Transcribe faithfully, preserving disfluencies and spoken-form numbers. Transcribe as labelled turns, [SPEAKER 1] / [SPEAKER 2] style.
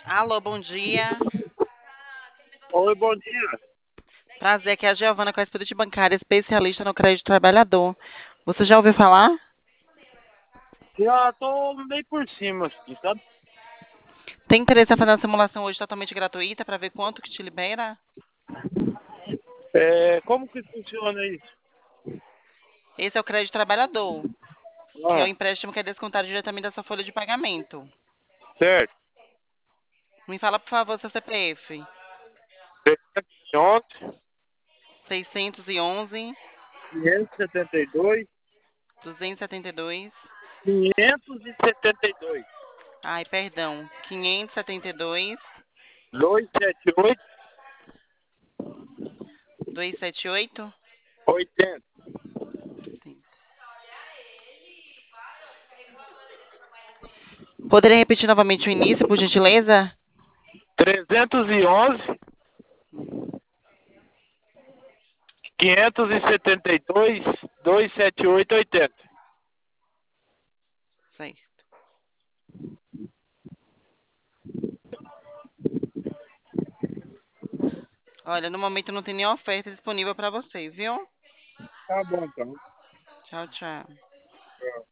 [SPEAKER 1] Alô, bom dia.
[SPEAKER 2] Oi, bom dia.
[SPEAKER 1] Prazer, aqui é a Giovana, correspondente bancária, especialista no crédito trabalhador. Você já ouviu falar?
[SPEAKER 2] Já tô meio por cima, assim, sabe?
[SPEAKER 1] Tem interesse em fazer uma simulação hoje totalmente gratuita para ver quanto que te libera?
[SPEAKER 2] É, como que funciona isso?
[SPEAKER 1] Esse é o crédito trabalhador, que é o
[SPEAKER 2] Ah,
[SPEAKER 1] empréstimo que é descontado diretamente da sua folha de pagamento.
[SPEAKER 2] certo.
[SPEAKER 1] Me fala, por favor, seu C P F.
[SPEAKER 2] Ontem,
[SPEAKER 1] seiscentos e onze,
[SPEAKER 2] quinhentos e setenta e dois,
[SPEAKER 1] duzentos e setenta e dois.
[SPEAKER 2] quinhentos e setenta e dois,
[SPEAKER 1] Ai, perdão. quinhentos e setenta e dois,
[SPEAKER 2] duzentos e setenta e oito,
[SPEAKER 1] duzentos e setenta e oito.
[SPEAKER 2] oitenta,
[SPEAKER 1] Poderia repetir novamente o início, por gentileza?
[SPEAKER 2] trezentos e onze, quinhentos e setenta e dois, duzentos e setenta e oito, oitenta.
[SPEAKER 1] Certo. Olha, no momento não tem nenhuma oferta disponível para você, viu?
[SPEAKER 2] Tá bom, então.
[SPEAKER 1] Tchau, tchau.